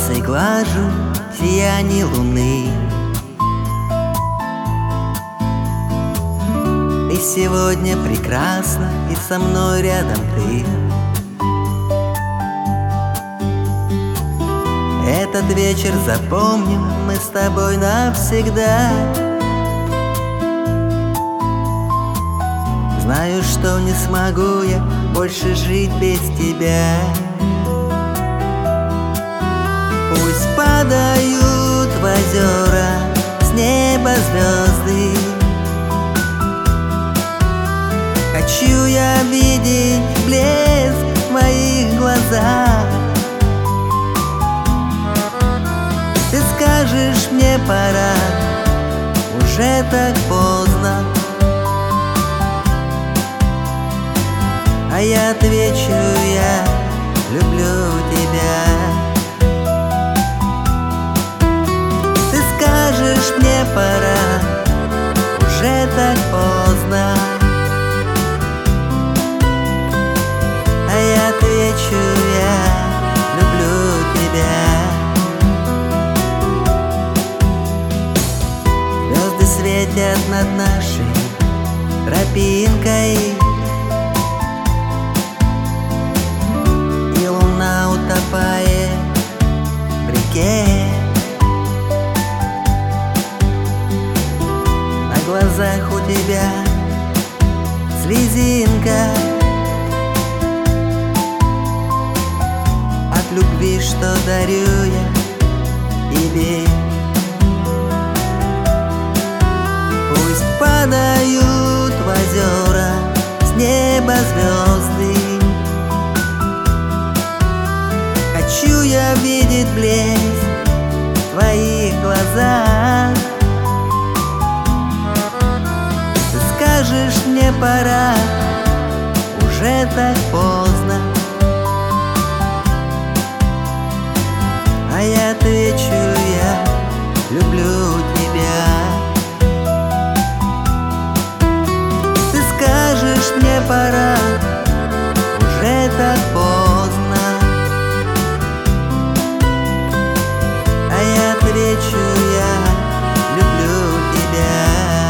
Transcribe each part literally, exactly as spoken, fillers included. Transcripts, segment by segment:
волосы глажу в сиянии луны. Ты сегодня прекрасна, и со мной рядом ты. Этот вечер запомним мы с тобой навсегда. Знаю, что не смогу я больше жить без тебя. Пусть падают в озера с неба звезды. Хочу я видеть блеск в моих глазах. Ты скажешь, мне пора, уже так поздно. А я отвечу, я люблю тебя. Ты скажешь, мне пора, уже так поздно. А я отвечу, я люблю тебя. Звезды светят над нашей тропинкой, и луна утопает в реке. На глазах у тебя слезинка от любви, что дарю я тебе. Пусть падают в озера с неба звезды. Хочу я видеть блеск в твоих глазах. Ты скажешь, мне пора, уже так поздно. А я отвечу, я люблю тебя. Ты скажешь, мне пора, уже так поздно. А я отвечу, я люблю тебя.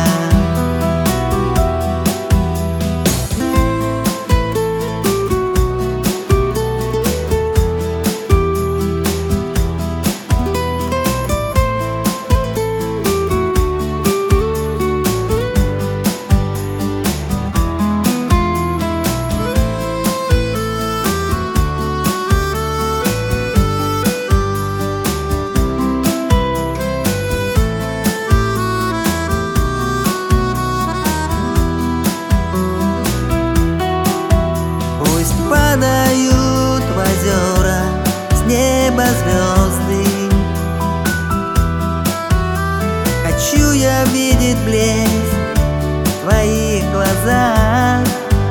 Падают в озера с неба звезды. Хочу я видеть блеск в твоих глазах.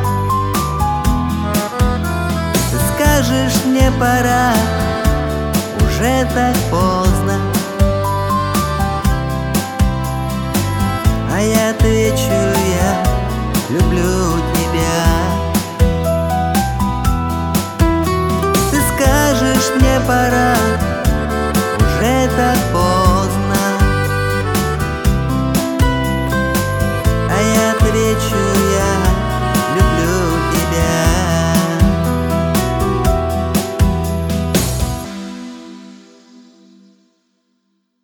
Ты скажешь, мне пора, уже так поздно. А я отвечу, я люблю тебя. Скажешь, мне пора,